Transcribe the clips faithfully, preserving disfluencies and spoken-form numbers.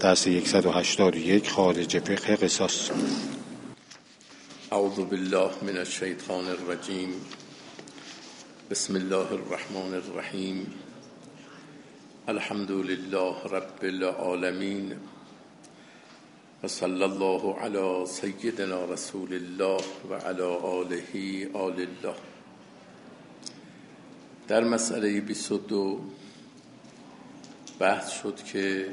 درس صد و هشتاد و یک خارج فقه قصاص. اعوذ بالله من الشیطان الرجیم. بسم الله الرحمن الرحیم. الحمد لله رب العالمین و صلی الله علی سیدنا رسول الله و علی آله آل الله. در مسئله بیست و دو بحث شد که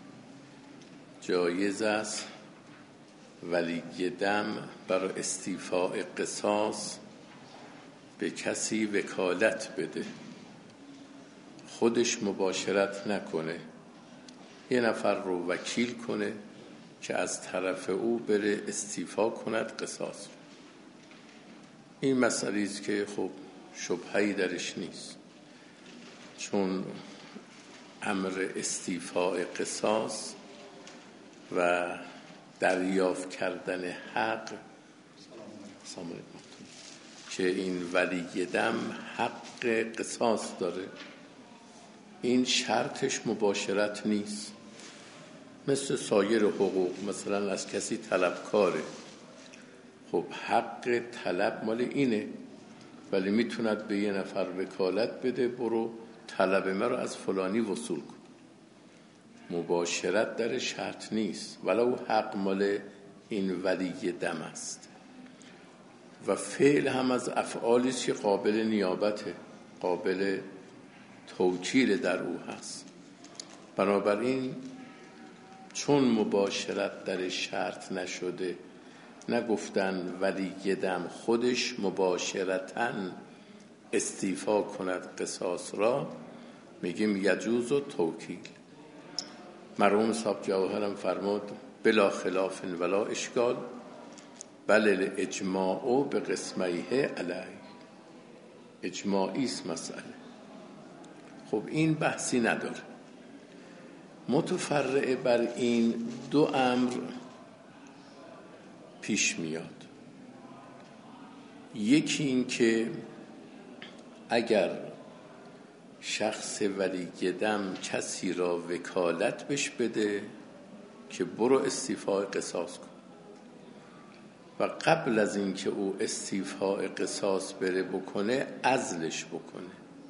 جایز است ولی دم برای استیفاء قصاص به کسی وکالت بده، خودش مباشرت نکنه، یه نفر رو وکیل کنه که از طرف او بره استیفا کند قصاص. این مسئله است که خب شبهه‌ای درش نیست، چون امر استیفاء قصاص و دریافت کردن حق که این ولی دم حق قصاص داره، این شرطش مباشرت نیست. مثل سایر حقوق، مثلا از کسی طلبکاره، خب حق طلب مال اینه، ولی میتوند به یه نفر وکالت بده برو طلب من رو از فلانی وصول کن. مباشرت در شرط نیست، ولو حق مال این ولی دم است. و فعل هم از افعالی است که قابل نیابته، قابل توکیل در او هست. بنابراین چون مباشرت در شرط نشده، نگفتن ولی دم خودش مباشرتاً استیفا کند قصاص را، میگیم یجوز و توکیل. مرحوم صاحب جواهرم فرمود بلا خلاف ولا اشکال بل الاجماع به قسمیه علی. اجماعی است مسئله. خب این بحثی نداره. متفرع بر این دو امر پیش میاد. یکی این که اگر شخص ولی دم کسی را وکالت بش بده که برو استیفاء قصاص کن و قبل از اینکه او استیفاء قصاص بره بکنه عزلش بکنه.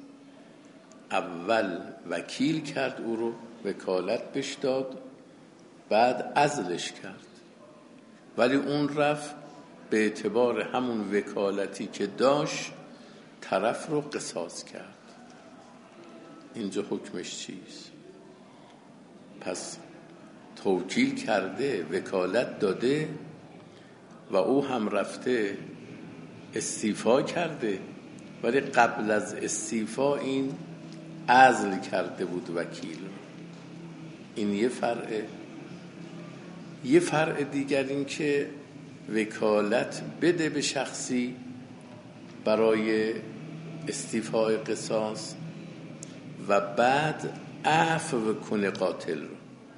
اول وکیل کرد او رو، وکالت بش داد، بعد عزلش کرد، ولی اون رفت به اعتبار همون وکالتی که داشت طرف رو قصاص کرد. اینجا حکمش چیست؟ پس توکیل کرده، وکالت داده و او هم رفته استیفا کرده، ولی قبل از استیفا این عزل کرده بود وکیل. این یه فرعه. یه فرع دیگر این که وکالت بده به شخصی برای استیفاء قصاص و بعد عفو کنه قاتل رو.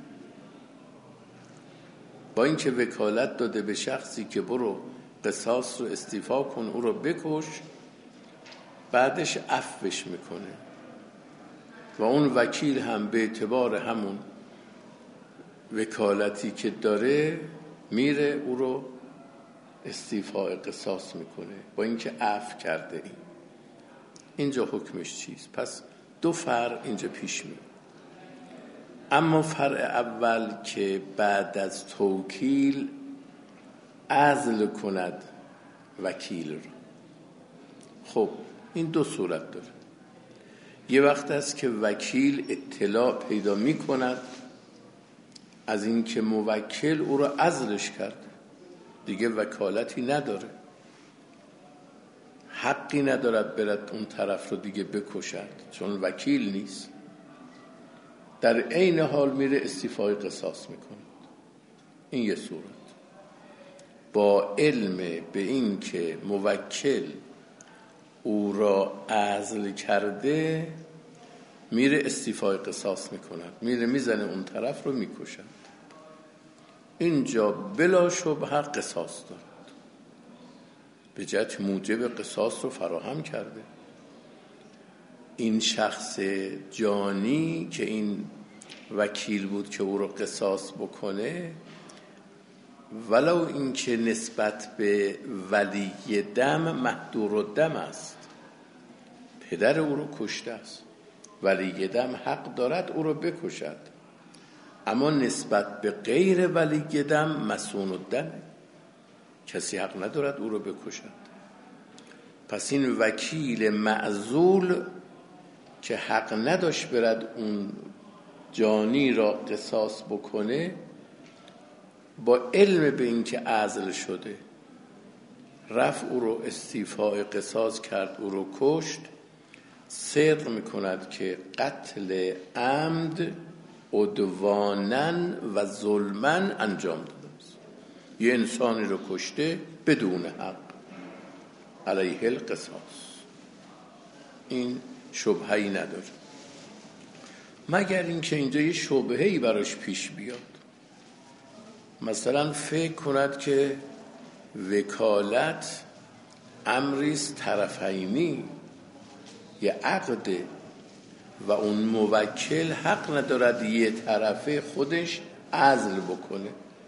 با اینکه وکالت داده به شخصی که برو قصاص رو استیفا کن، او رو بکش، بعدش عفوش میکنه و اون وکیل هم به اعتبار همون وکالتی که داره میره او رو استیفاء قصاص میکنه با اینکه عفو کرده. این اینجا حکمش چیست؟ پس دو فرع اینجا پیش میاد. اما فرع اول که بعد از توکیل عزل کند وکیل رو، خب این دو صورت داره. یه وقت است که وکیل اطلاع پیدا میکند از این که موکل او رو عزلش کرد، دیگه وکالتی نداره، حقی ندارد برد اون طرف رو دیگه بکشد چون وکیل نیست. در عین حال میره استیفای قصاص میکنه. این یه صورت. با علم به این که موکل او را عزل کرده میره استیفای قصاص میکند، میره میزنه اون طرف رو میکشد. اینجا بلا شبهه قصاص دارد، به جهت موجب قصاص رو فراهم کرده. این شخص جانی که این وکیل بود که او رو قصاص بکنه، ولو اینکه نسبت به ولی دم محدور الدم است، پدر او رو کشته است، ولی دم حق دارد او رو بکشد، اما نسبت به غیر ولی دم مسون الدم، کسی حق ندارد او رو بکشد. پس این وکیل معزول که حق نداشت برد اون جانی را قصاص بکنه، با علم به این که عزل شده رفت او رو استیفاء قصاص کرد، او رو کشت، صدق میکند که قتل عمد عدوانن و ظلمن انجام داده است. یه انسانی رو کشته بدون حق، علیه القصاص، این شبهه‌ای نداره، مگر اینکه اینجا یه شبهه‌ای براش پیش بیاد. مثلا فکر کند که وکالت امریست طرفینی، یه عقده و اون موکل حق ندارد یه طرفه خودش عزل بکنه،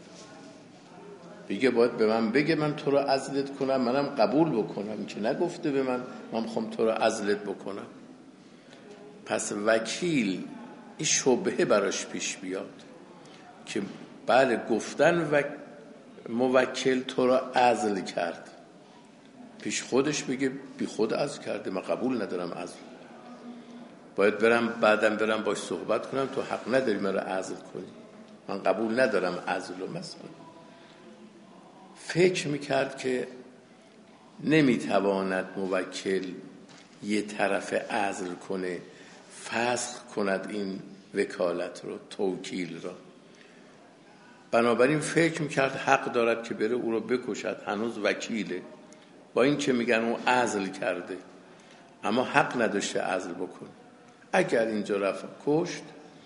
بگه باید به من بگه من تو رو عزلت کنم، منم قبول بکنم، که نگفته به من من میخوام تو رو عزلت بکنم. پس وکیل این شبهه براش پیش بیاد که بله گفتن و موکل تو رو عزل کرد، پیش خودش بگه بی خود عزل کرده، من قبول ندارم عزل، باید برم بعدم برم باش صحبت کنم، تو حق نداری من رو عزل کنی، من قبول ندارم عزل رو. مثلا فکر میکرد که نمیتواند موکل یه طرف عزل کنه، فسخ کند این وکالت رو، توکیل را، بنابراین فکر میکرد حق دارد که بره او رو بکشد، هنوز وکیله، با این که میگن او عزل کرده اما حق نداشته عزل بکنه. اگر اینجا رفت کشت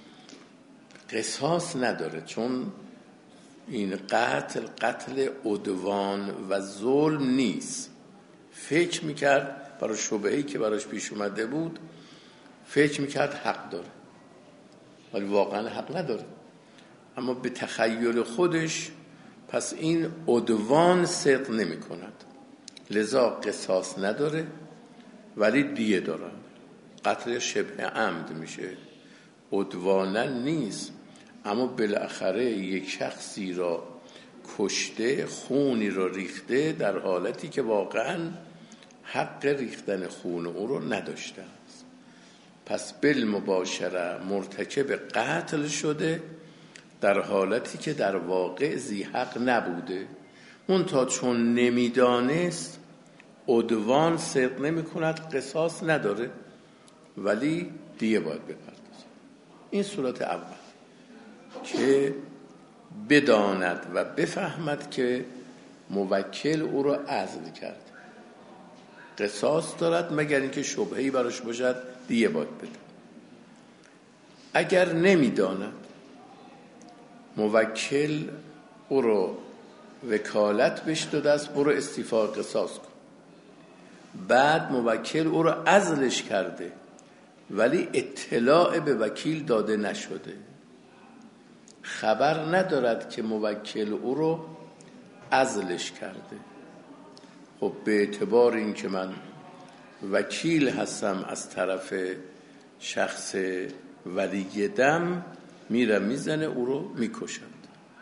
قصاص نداره، چون این قتل قتل عدوان و ظلم نیست. فکر میکرد برای شبهه‌ای که براش پیش اومده بود، فکر میکرد حق داره، ولی واقعا حق نداره، اما به تخیل خودش پس این عدوان صدق نمی کند، لذا قصاص نداره ولی دیه دارن، قتل شبه عمد میشه، عدوانا نیست، اما بالاخره یک شخصی را کشته، خونی را ریخته، در حالتی که واقعا حق ریختن خون او رو نداشته است. پس بالمباشره مرتکب قتل شده در حالتی که در واقع ذی حق نبوده، منتها چون نمیدانست عدوان صدق نمی کند، قصاص نداره ولی دیه باید بپردازه. این صورت اول که بداند و بفهمد که موکل او را عزل کرد، قصاص دارد مگر اینکه شبهه‌ای براش باشد دیه باید بده. اگر نمیداند موکل او رو وکالت بهش داده است برو استیفاء قصاص کن، بعد موکل او رو عزلش کرده ولی اطلاع به وکیل داده نشده، خبر ندارد که موکل او رو عزلش کرده، خب به اعتبار این که من وکیل هستم از طرف شخص ولی دم، میره میزنه او رو میکشند.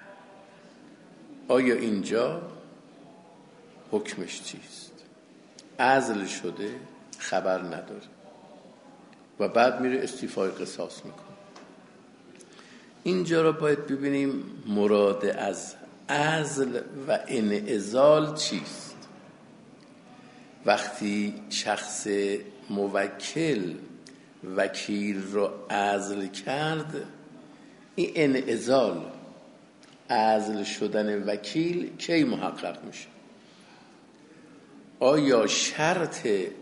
آیا اینجا حکمش چیست؟ عزل شده، خبر نداره و بعد میره استیفای قصاص میکنه. اینجا رو باید ببینیم مراد از عزل و انعزال چیست. وقتی شخص موکل وکیل رو عزل کرد، این انعزال، عزل شدن وکیل کی محقق میشه؟ آیا شرط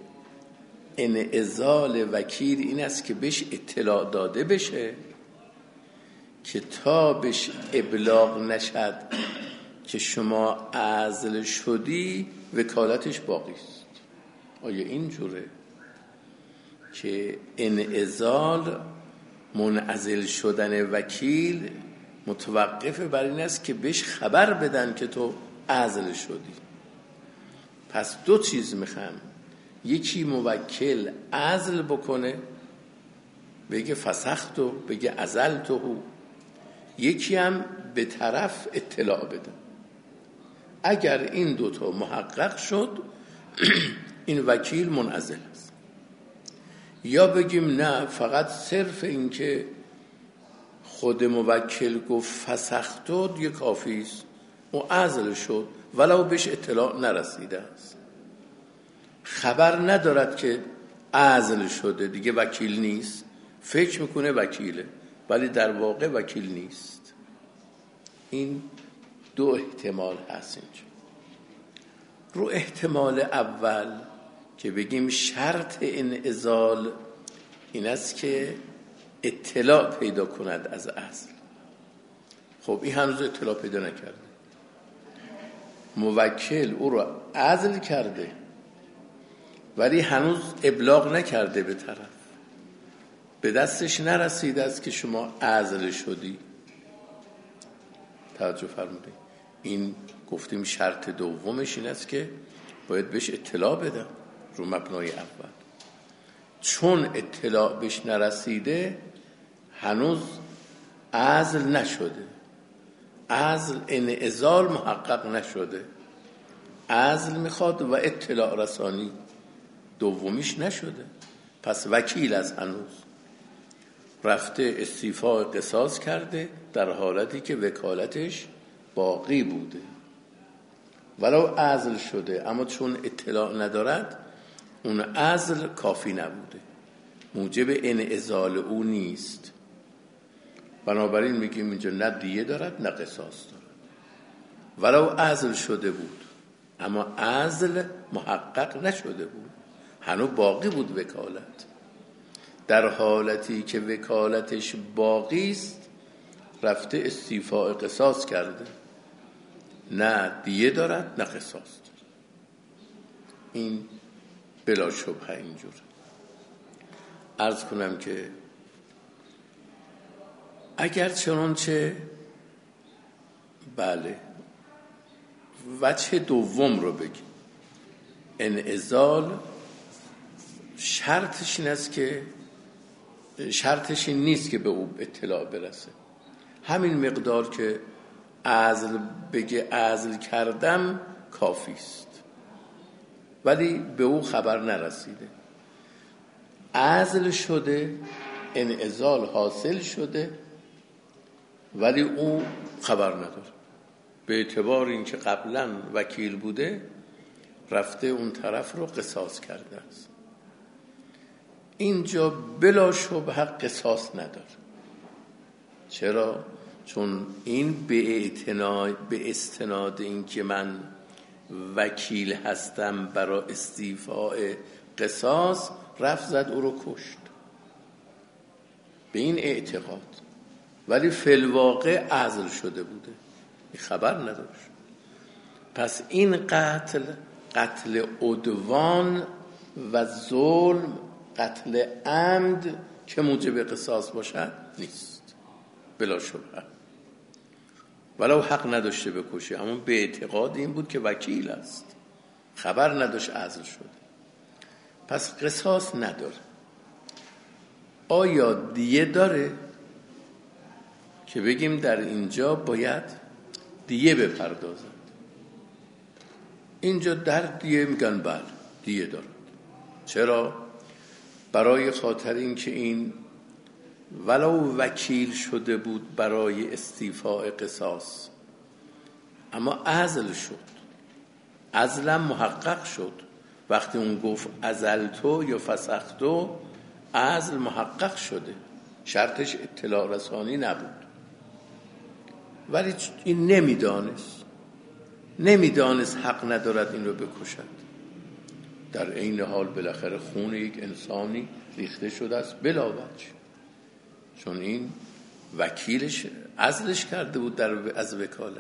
انعزال وکیل این است که بهش اطلاع داده بشه که تا بهش ابلاغ نشد که شما عزل شدی وکالتش باقی است؟ آیا این جوره که انعزال منعزل شدن وکیل متوقف بر این است که بهش خبر بدن که تو عزل شدی. پس دو چیز میخوام، یکی موکل عزل بکنه بگه فسختو، بگه عزلتو، یکی هم به طرف اطلاع بده. اگر این دوتا محقق شد این وکیل منعزل است. یا بگیم نه، فقط صرف این که خود موکل گفت فسختو دیگه کافی است، او عزل شد ولو بهش اطلاع نرسیده است، خبر ندارد که عزل شده، دیگه وکیل نیست، فکر میکنه وکیله ولی در واقع وکیل نیست. این دو احتمال هست اینجا. رو احتمال اول که بگیم شرط انعزال این است که اطلاع پیدا کند از اصل. خب این هنوز اطلاع پیدا نکرده، موکل او رو عزل کرده ولی هنوز ابلاغ نکرده به طرف، به دستش نرسیده است که شما عزل شدی. توجه فرمودید؟ این گفتیم شرط دومش این است که باید بهش اطلاع بدم رو مبنای اول. چون اطلاع بهش نرسیده هنوز عزل نشده، عزل انعزال محقق نشده، عزل میخواد و اطلاع رسانی دومیش نشده. پس وکیل از هنوز رفته استیفاء قصاص کرده در حالتی که وکالتش باقی بوده ولو عزل شده، اما چون اطلاع ندارد اون عزل کافی نبوده، موجب انعزال او نیست. بنابراین میگیم اینجا نه دیه دارد نه قصاص دارد، ولو عزل شده بود، اما عزل محقق نشده بود، هنوز باقی بود وکالت. در حالتی که وکالتش باقی است رفته استیفاء قصاص کرده، نه دیه دارد نه قصاص دارد. این بلا شبهه اینجور. عرض کنم که اگر چنانچه بله وجه دوم رو بگیم، انعزال شرطش این است که شرطش این نیست که به او اطلاع برسه، همین مقدار که عزل بگه عزل کردم کافی است، ولی به او خبر نرسیده، عزل شده، انعزال حاصل شده ولی او خبر نداره، به اعتبار اینکه قبلا وکیل بوده رفته اون طرف رو قصاص کرده است. اینجا بلا شبهه قصاص نداره. چرا؟ چون این به اعتناد به استناد این که من وکیل هستم برای استیفاء قصاص رفت زد او رو کشت، به این اعتقاد، ولی فی الواقع عزل شده بوده، این خبر نداشت. پس این قتل قتل عدوان و ظلم، قتل عمد که موجب قصاص باشد نیست بلا شبهه، ولو حق نداشته بکشه، اما به اعتقاد این بود که وکیل است، خبر نداشت عزل شده، پس قصاص نداره. آیا دیه داره که بگیم در اینجا باید دیه بپردازند؟ اینجا در دیه میگن بله دیه دارد. چرا؟ برای خاطر این که این ولو وکیل شده بود برای استیفاء قصاص اما عزل شد، عزلم محقق شد، وقتی اون گفت عزلتو یا فسختو عزل محقق شده، شرطش اطلاع رسانی نبود، ولی این نمیدانست نمیدانست حق ندارد این رو بکشد. در این حال بالاخره خون یک انسانی ریخته شده است بلا وجه، چون این وکیلش عزلش کرده بود در از وکالت،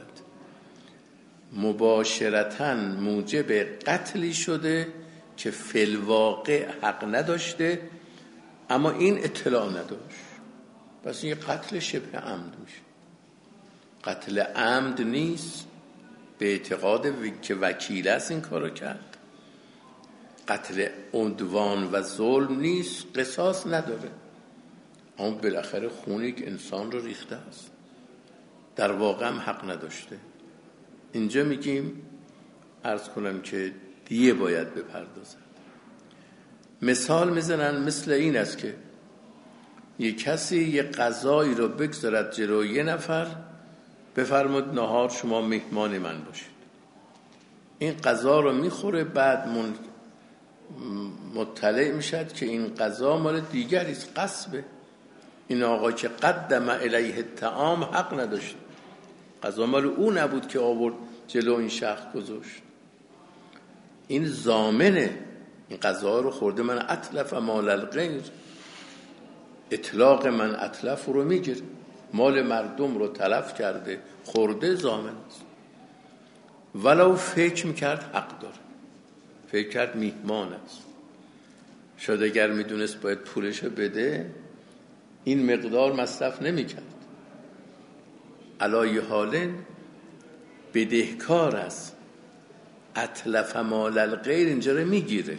مباشرتاً موجب قتلی شده که فی الواقع حق نداشته، اما این اطلاع نداشت. پس این قتل شبه عمد میشه. قتل عمد نیست به اعتقاد که وکیل است این کارو کرد. قتل عدوان و ظلم نیست، قصاص نداره، اما بالاخره خون یک انسان رو ریخته است، در واقع هم حق نداشته. اینجا میگیم عرض کنم که دیه باید بپردازد. مثال میزنن مثل این است که یک کسی یک غذایی رو بگذارد جلوی یه نفر، بفرمود نهار شما مهمان من باشید. این غذا رو میخوره، بعد من مطلع میشد که این غذا مال دیگری است، غصبه. این آقا که قدم الیه الطعام حق نداشت، غذا مال او نبود که آورد جلو این شخص گذاشت. این ضامنه، این غذا رو خورده، من اتلف مال الغیر، اطلاق من اتلف رو میگیره، مال مردم رو تلف کرده خورده، ضامن است. ولو فکر میکرد حق داره، فکر کرد میهمان است، شاید اگر میدونست باید پولشو بده این مقدار مصرف نمیکرد. علای حال بدهکار است، اتلف مال الغیر اینجا رو میگیره،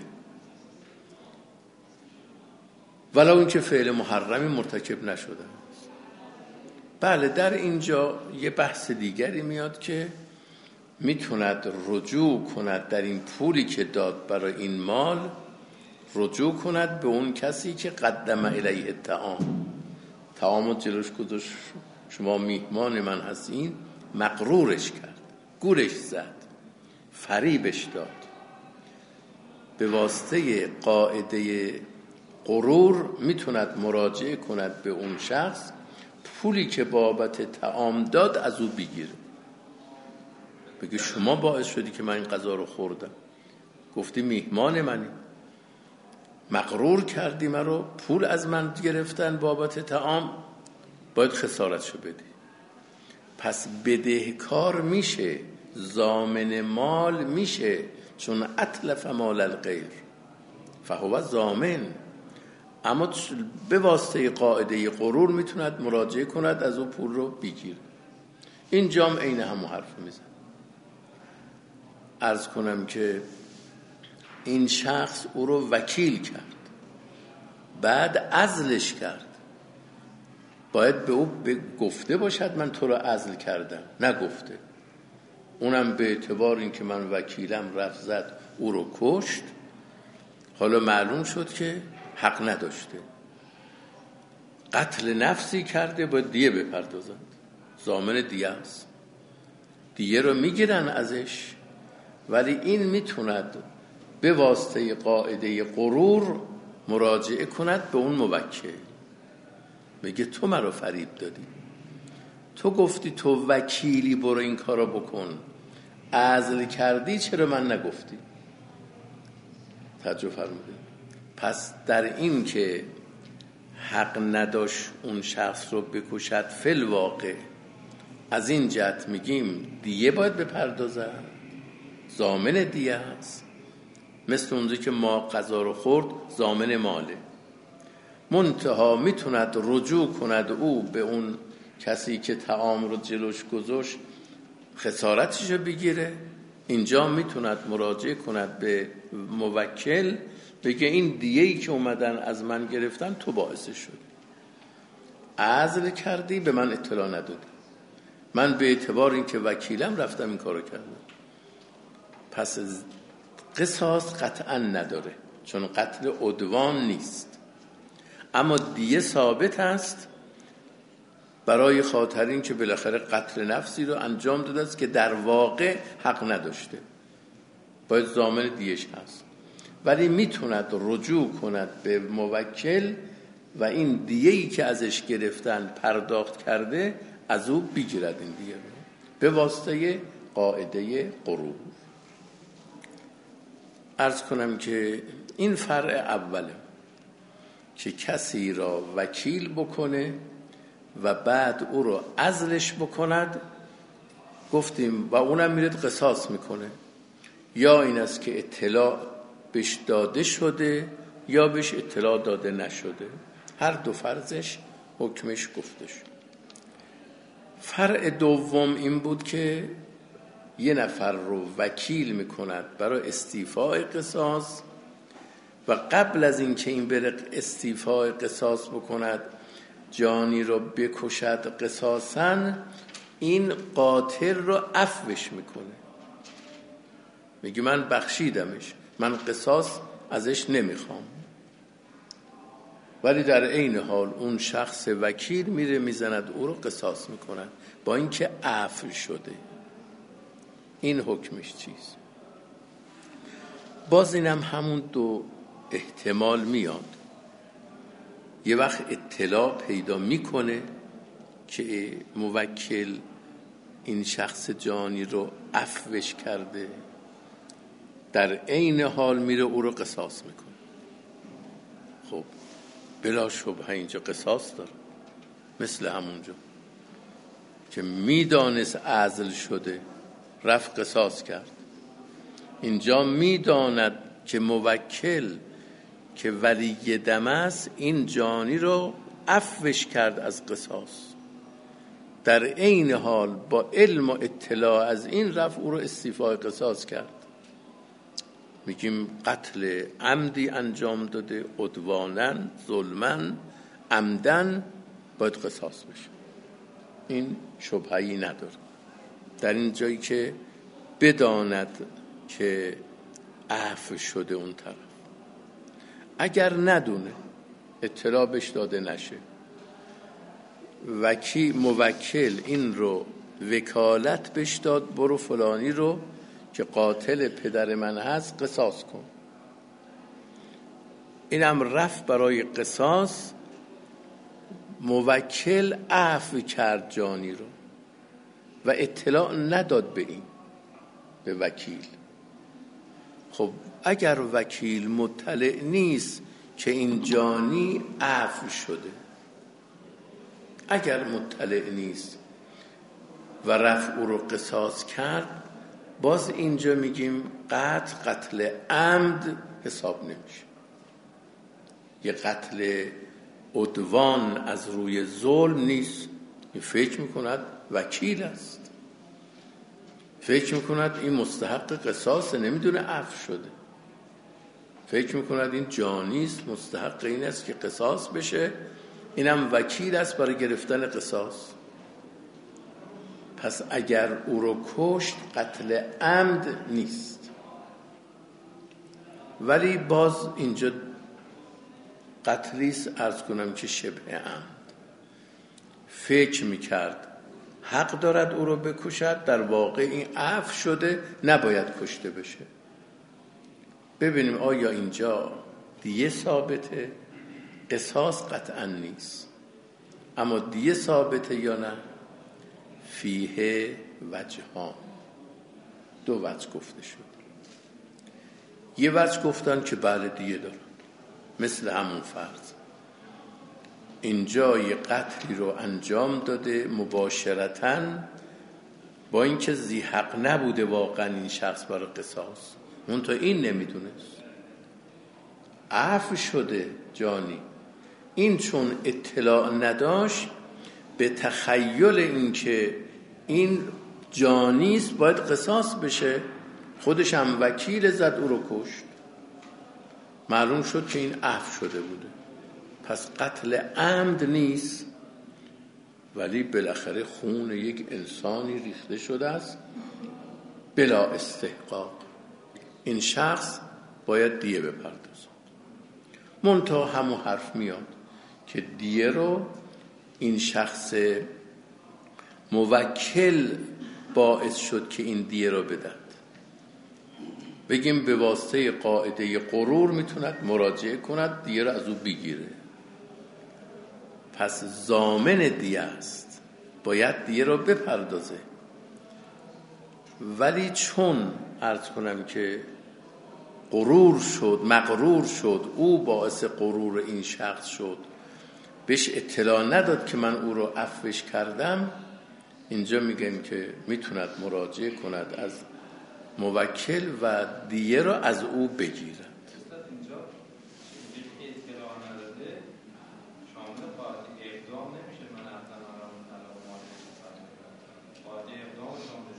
ولو این که فعل محرمی مرتکب نشده. بله، در اینجا یه بحث دیگری میاد که میتوند رجوع کند در این پولی که داد برای این مال، رجوع کند به اون کسی که قدم الیه الطعام، طعامو جلوش گذاشت، شما میهمان من هستین، مغرورش کرد، گولش زد، فریبش داد. به واسطه قاعده غرور میتوند مراجعه کند به اون شخص، پولی که بابت طعام داد از او بگیره، بگه شما باعث شدی که من این غذا رو خوردم، گفتی میهمان منی، مغرور کردی من رو، پول از من گرفتن بابت طعام، باید خسارتشو بدی. پس بدهکار میشه، ضامن مال میشه، چون اتلف مال الغیر فهو ضامن، اما به واسطه قاعده غرور میتوند مراجعه کند از او پول رو بگیره. این جام عین همون حرف میزن. عرض کنم که این شخص او رو وکیل کرد، بعد عزلش کرد، باید به او گفته باشد من تو رو عزل کردم، نگفته، اونم به اعتبار این که من وکیلم رفت زد او رو کشت. حالا معلوم شد که حق نداشته، قتل نفسی کرده، باید دیه بپردازند، ضامن دیه است، دیه رو میگیرن ازش. ولی این میتوند به واسطه قاعده غرور مراجعه کند به اون موکل، بگه تو مرا فریب دادی، تو گفتی تو وکیلی برو این کارو بکن، عزل کردی، چرا من نگفتی؟ توجه فرمودید. پس در این که حق نداشت اون شخص رو بکشد فی الواقع، از این جهت میگیم دیه باید بپردازن، ضامن دیه هست، مثل اونجایی که ما غذا رو خورد ضامن ماله. منتها میتوند رجوع کند او به اون کسی که طعام رو جلوش گذاشت، خسارتش رو بگیره. اینجا میتوند مراجعه کند به موکل، بگه این دیه‌ای که اومدن از من گرفتن تو باعث شد، عزل کردی، به من اطلاع ندادی، من به اعتبار این که وکیلم رفتم این کارو کردم. پس قصاص قطعا نداره، چون قتل عدوان نیست، اما دیه ثابت است برای خاطر این که بالاخره قتل نفسی رو انجام داده است که در واقع حق نداشته، باید ضامن دیهش هست. ولی میتوند رجوع کند به موکل و این دیه‌ای که ازش گرفتن پرداخت کرده از او بگیرد این دیه رو به واسطه قاعده غرور. عرض کنم که این فرع اوله که کسی را وکیل بکنه و بعد او رو عزلش بکند، گفتیم و اونم میرد قصاص میکنه، یا این است که اطلاع بهش داده شده یا بهش اطلاع داده نشده، هر دو فرضش حکمش گفته شد. فرع دوم این بود که یه نفر رو وکیل میکند برای استیفای قصاص و قبل از این که این بره استیفای قصاص بکند جانی رو بکشد قصاصاً، این قاتل رو عفوش میکنه، میگه من بخشیدمش، من قصاص ازش نمیخوام. ولی در عین حال اون شخص وکیل میره میزند او رو قصاص میکنن با اینکه عفو شده. این حکمش چیست؟ باز اینم همون دو احتمال میاد. یه وقت اطلاع پیدا میکنه که موکل این شخص جانی رو عفوش کرده، در عین حال میره او رو قصاص میکنه. خب بلا شبهه اینجا قصاص داره، مثل همونجا که میدانست عزل شده رفت قصاص کرد. اینجا میداند که موکل که ولی دم است این جانی رو عفوش کرد از قصاص، در عین حال با علم و اطلاع از این رفت او رو استیفای قصاص کرد. میگیم قتل عمدی انجام داده، عدوانن، ظلمن، عمدن، باید قصاص بشه. این شبهه‌ای نداره در این جایی که بداند که عفو شده اون طرف. اگر ندونه، اطلاع بهش داده نشه، وکی موکل این رو وکالت بهش داد برو فلانی رو که قاتل پدر من هست قصاص کن، اینم رفت برای قصاص، موکل عفو کرد جانی رو و اطلاع نداد به این به وکیل. خب اگر وکیل مطلع نیست که این جانی عفو شده، اگر مطلع نیست و رفت او رو قصاص کرد، باز اینجا میگیم قتل قتل عمد حساب نمیشه. یه قتل عدوان از روی ظلم نیست. این فکر میکند وکیل است، فکر میکند این مستحق قصاص، نمیدونه عفو شده، فکر میکند این جانیست مستحق این است که قصاص بشه، اینم وکیل است برای گرفتن قصاص. پس اگر او رو کشت قتل عمد نیست. ولی باز اینجا قتلیست عرض کنم که شبه عمد، فکر میکرد حق دارد او رو بکشد، در واقع این عفو شده نباید کشته بشه. ببینیم آیا اینجا دیه ثابته؟ قصاص قطعا نیست، اما دیه ثابته یا نه؟ فیه وجهان، دو وجه گفته شد. یه وجه گفتن که بله دیه دارن، مثل همون فرض اینجا یه قتلی رو انجام داده مباشرتاً، با اینکه ذی حق نبوده واقعا این شخص برای قصاص، اون تا این نمیدونست، عفو شده جانی. این چون اطلاع نداشت، به تخیل این که این جانیست باید قصاص بشه، خودش هم وکیل زد او رو کشت، معلوم شد که این عفو شده بوده. پس قتل عمد نیست، ولی بالاخره خون یک انسانی ریخته شده است بلا استحقاق، این شخص باید دیه بپردازه. منتها همون حرف میاد که دیه رو این شخص موکل باعث شد که این دیه رو بدهد. بگیم به واسطه قاعده غرور میتوند مراجعه کند دیه رو از او بگیره، پس ضامن دیه است، باید دیه رو بپردازه. ولی چون عرض کنم که غرور شد، مغرور شد، او باعث غرور این شخص شد، بهش اطلاع نداد که من او رو عفوش کردم، اینجا میگن که میتوند مراجعه کند از موکل و دیه رو از او بگیرد. اینجا اطلاع نداده شامل قاعده اقدام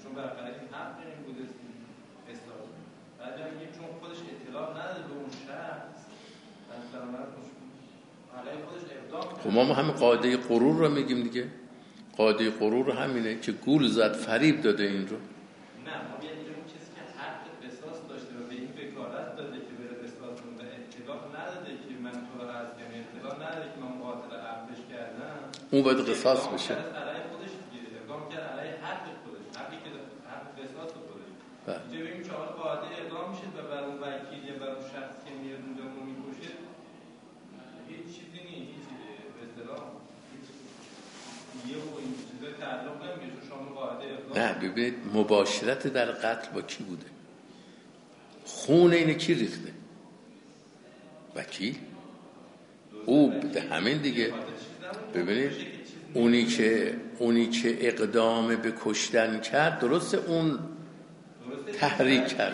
چون بالاخره این حق این بوده اصلاح. بعد میگه چون خودش اطلاع نداره به اون شخص از درآمد علیه خودش اقدام کرد. خب ما همین قاعده غرور رو میگیم دیگه. قاعده غرور همینه که گول زد فریب داده این رو. نه ما میگیم اون کسی که حق قصاص داشته و به این وکالت داده که بره قصاص کنه، اطلاع نداده که من تو رو از کنم، اطلاع نداده که من قاتل عمدش کردم، اون باید قصاص بشه. علیه خودش دیگه اقدام کرد علیه حق خودش، حقی که حق قصاص خودش. اینجا ببینیم که حالا قاعده اقدام میشه و بر اون وکیل یا بر اون شخصی که میاد اونجا رو میکشه هیچ چیزی نیست، هیچ به اصطلاح یه و این چیزا تعلق نمیشه. شما قاعده اقدام نه ببینید مباشرت در قتل با کی بوده؟ خون اینه کی ریخته؟ وکیل؟ او بوده. همین دیگه. ببینید اونی که اونی که اقدام به کشتن کرد درسته اون تحریک کرد،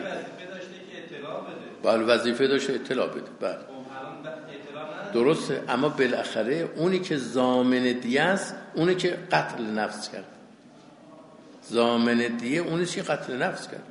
بله وظیفه داشته اطلاع بده، بله درسته، اما بالاخره اونی که ضامن دیه است اونی که قتل نفس کرد. ضامن دیه اونی که قتل نفس کرد.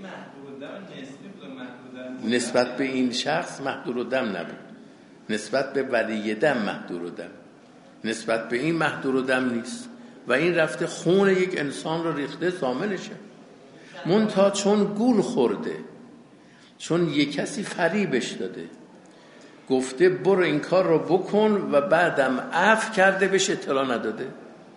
نسبت به این شخص محضور الدم نبود، نسبت به ولی دم محضور الدم، نسبت به این محضور الدم نیست و این رفته خون یک انسان رو ریخته، ضامنشه. منتها چون گول خورده، چون یک کسی فریبش داده، گفته برو این کار رو بکن و بعدم عفو کرده بهش اطلاع نداده.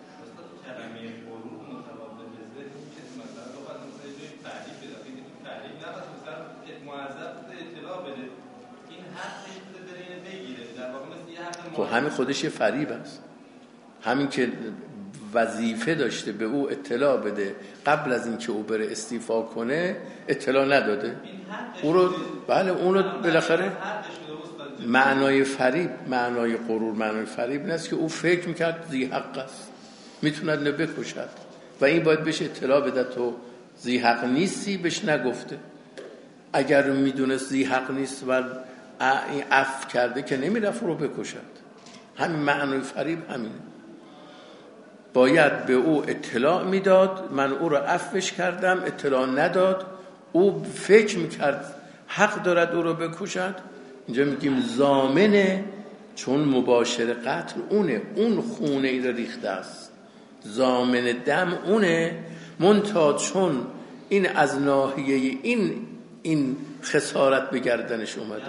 خب همین خودش یه فریب است. همین که وظیفه داشته به او اطلاع بده قبل از اینکه او بره استیفا کنه اطلاع نداده، او رو بله اون رو بالاخره معنای فریب، معنای غرور، معنای فریب این است که او فکر میکرد ذی حق است، میتوند نه بکشد و این باید بهش اطلاع بده تو ذی حق نیستی، بهش نگفته. اگر میدونست ذی حق نیست و این عفو کرده که نمیرفت رو بکشد. همین معنای فریب همینه. باید به او اطلاع میداد، من او را عفوش کردم، اطلاع نداد، او فکر میکرد حق دارد او را بکشد. اینجا میگیم ضامنه، چون مباشر قتل اونه، اون خونه ای را ریخته است، ضامن دم اونه. منتها چون این از ناحیه این این خسارت به گردنش اومده،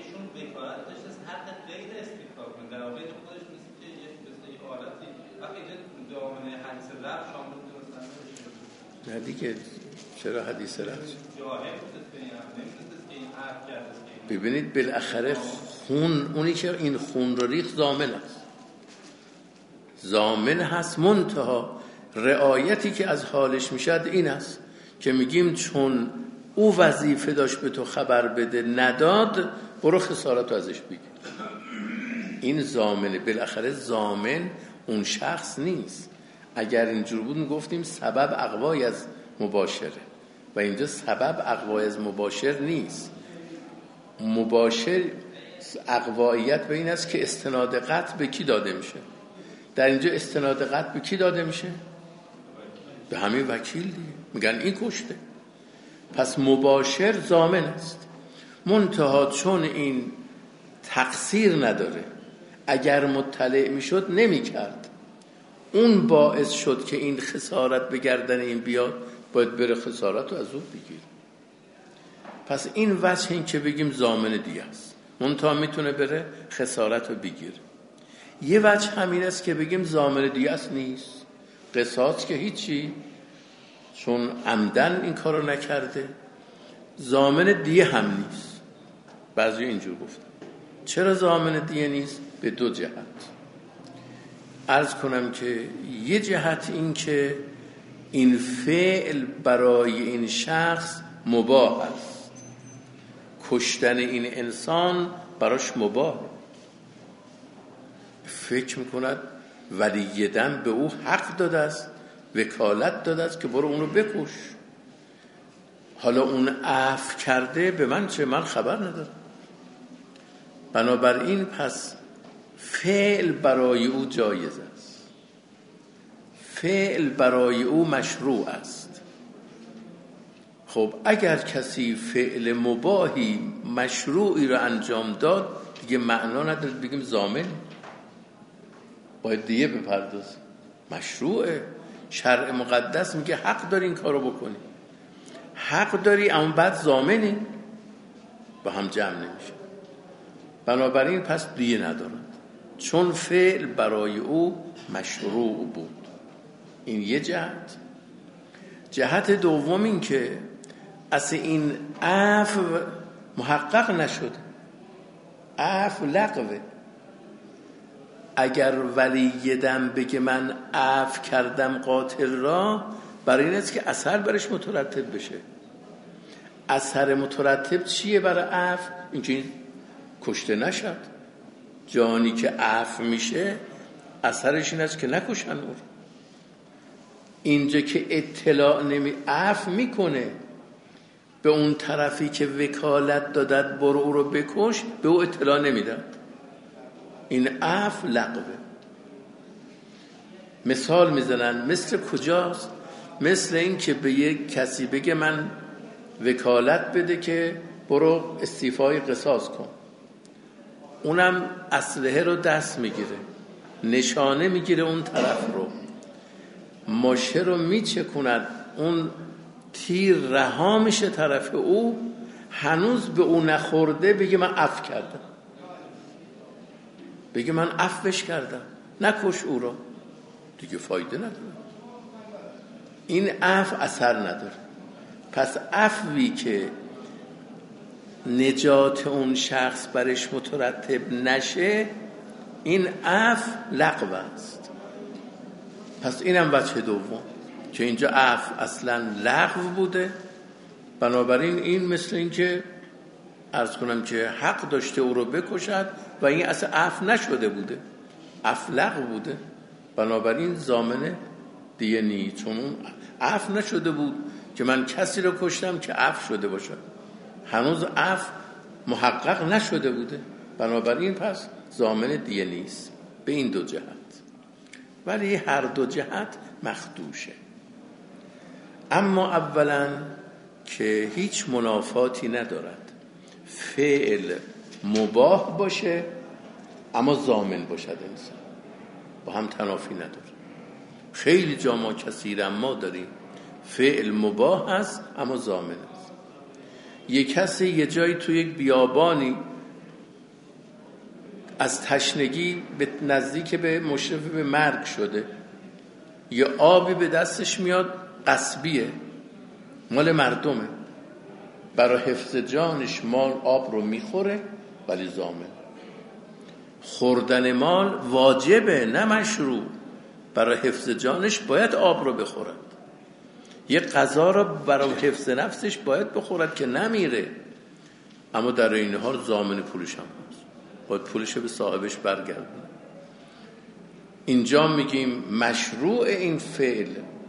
نه دیگه چرا حدیث رفت؟ ببینید بالاخره خون، اونی که این خون رو ریخت ضامن است، ضامن هست. منتها رعایتی که از حالش میشد این است که میگیم چون او وظیفه داشت به تو خبر بده نداد، برو خسارت ازش بگیر. این ضامنه. بالاخره ضامن اون شخص نیست. اگر اینجور بود میگفتیم سبب اقوای از مباشره و اینجا سبب اقوای از مباشر نیست. مباشر اقواییت به این است که استناد قطع به کی داده میشه. در اینجا استناد قطع به کی داده میشه؟ به همین وکیل دیگه. میگن این کشته، پس مباشر ضامن است. منتها چون این تقصیر نداره، اگر مطلع میشد نمیکرد، اون باعث شد که این خسارت به گردن این بیاد، باید بره خسارت رو از او بگیر. پس این وجه این که بگیم ضامن دیه است، منتها میتونه بره خسارت رو بگیر. یه وجه همین است که بگیم ضامن دیه است نیست، قصاص که هیچی، چون عمدن این کارو نکرده. ضامن دیه هم نیست. بعضی اینجور گفتن. چرا ضامن دیه نیست؟ به دو جهت. عرض کنم که یه جهت این که این فعل برای این شخص مباح است، کشتن این انسان براش مباح. فکر میکند ولی دم به او حق داده است، وکالت داده است که برو اونو بکش. حالا اون عفو کرده، به من چه؟ من خبر ندارم. بنابراین پس فعل برای او جایز است، فعل برای او مشروع است. خب اگر کسی فعل مباحی مشروعی رو انجام داد دیگه معنا نداره بگیم ضامن، باید دیگه بپرداز. مشروعه، شرع مقدس میگه حق داری این کارو بکنی، حق داری، اما بعد ضامنی، با هم جمع نمیشه. بنابراین پس دیگه ندارد، چون فعل برای او مشروع بود. این یه جهت. جهت دوم این که اصلا این عفو محقق نشده، عفو لغوه. اگر ولی دم بگه من عفو کردم قاتل را، برای این است که اثر برش مترتب بشه. اثر مترتب چیه برای عفو؟ اینکه این کشته نشد. جانی که عفو میشه اثرش این است که نکشن او. اینجا که اطلاع نمی عفو میکنه به اون طرفی که وکالت دادد برو او رو بکش، به او اطلاع نمیداد. این عفو لغوه. مثال میزنن مثل کجاست؟ مثل این که به یک کسی بگه من وکالت بده که برو استیفای قصاص کن، اونم اسلحه رو دست میگیره، نشانه میگیره اون طرف رو، ماشه رو میچکوند، اون تیر رها میشه طرف او، هنوز به او نخورده بگه من عفو کردم، بگه من عفوش کردم، نکش او رو، دیگه فایده نداره. این عفو اثر نداره. پس عفوی که نجات اون شخص برش مترتب نشه، این عفو لغو است. پس اینم وجه دوم که اینجا عفو اصلا لغو بوده. بنابراین این مثل این که عرض کنم که حق داشته او رو بکشد و این اصلا عفو نشده بوده، عفو لغو بوده. بنابراین ضامن دیگه نیست، چون اون عفو نشده بود که من کسی رو کشتم که عفو شده باشد، هنوز عفو محقق نشده بوده. بنابراین پس ضامن دیگه نیست به این دو جهت. ولی هر دو جهت مخدوشه. اما اولا که هیچ منافاتی ندارد فعل مباح باشه اما ضامن باشد، انسان با هم تنافی نداره. خیلی جا ما کثیرا ما داریم فعل مباح هست اما ضامن است. یک کسی یه جایی توی یک بیابانی از تشنگی به نزدیک به مشرف به مرگ شده، یه آبی به دستش میاد غصبیه، مال مردمه، برای حفظ جانش مال آب رو میخوره ولی ضامن. خوردن مال واجبه نه مشروع، برای حفظ جانش باید آب رو بخورد. یه غذا رو برای حفظ نفسش باید بخورد که نمیره، اما در این حال ضامن پولش هم هست، باید پولش به صاحبش برگردونه. اینجا میگیم مشروع این فعل،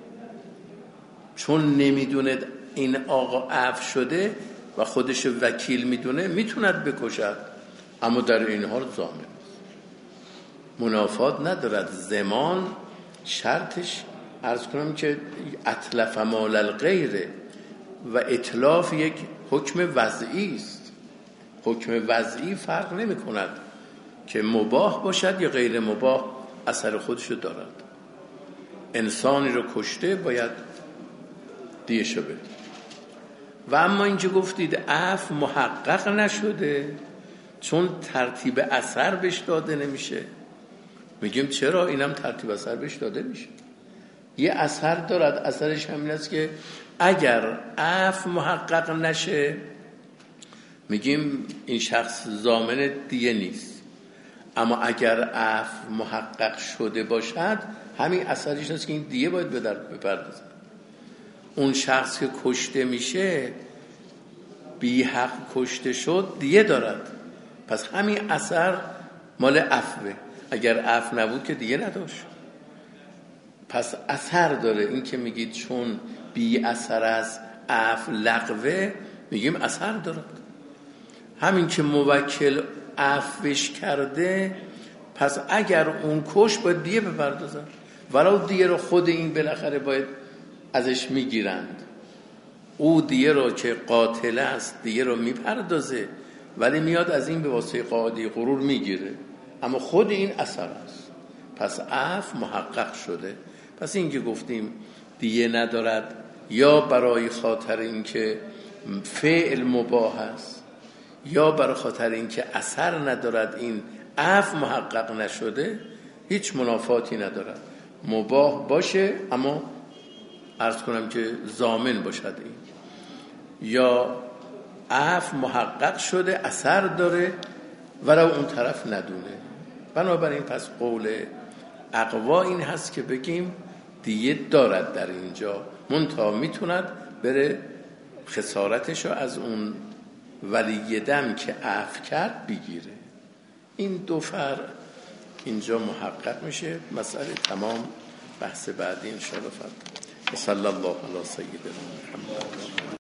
چون نمیدونه این آقا عفو شده و خودش وکیل میدونه میتوند بکشد، اما در این حال ضامن است، منافات ندارد. زمان شرطش عرض کنم که اتلف مال الغیره و اتلاف یک حکم وضعی است. حکم وضعی فرق نمی کند که مباح باشد یا غیر مباح، اثر خودشو دارد. انسانی رو کشته باید دیشو بده. و اما اینجا گفتید عفو محقق نشده چون ترتیب اثر بهش داده نمیشه. میگیم چرا؟ اینم ترتیب اثر بهش داده میشه، یه اثر دارد. اثرش همین است که اگر عفو محقق نشه میگیم این شخص ضامن دیه نیست، اما اگر عفو محقق شده باشد همین اثرش است که این دیه باید به درد بپردازد. اون شخص که کشته میشه بی حق کشته شد دیه دارد، پس همین اثر مال عفوه. اگر عفو نبود که دیه نداشت، پس اثر داره. این که میگید چون بی اثر از عفو لغوه، میگیم اثر دارد. همین که موکل عفوش کرده، پس اگر اون کش باید دیه بپردازن، ولو دیه رو خود این بالاخره باید ازش میگیرند. او دیه رو که قاتل است دیه رو میپردازه، ولی میاد از این به واسطه قاعده غرور میگیره، اما خود این اثر است. پس عفو محقق شده. پس این که گفتیم دیه ندارد یا برای خاطر این که فعل مباح است یا برای خاطر این که اثر ندارد، این عفو محقق نشده، هیچ منافاتی ندارد. مباح باشه اما عرض کنم که ضامن باشد این، یا عفو محقق شده اثر داره ولو اون طرف ندونه. بنابراین پس قول اقوا این هست که بگیم دیه دارد در اینجا، منتها میتوند بره خسارتشو از اون ولی دم که عفو کرد بگیره. این دو فرق اینجا محقق میشه. مسئله تمام. بحث بعدی ان شاء الله. صلی الله علی سیدنا محمد.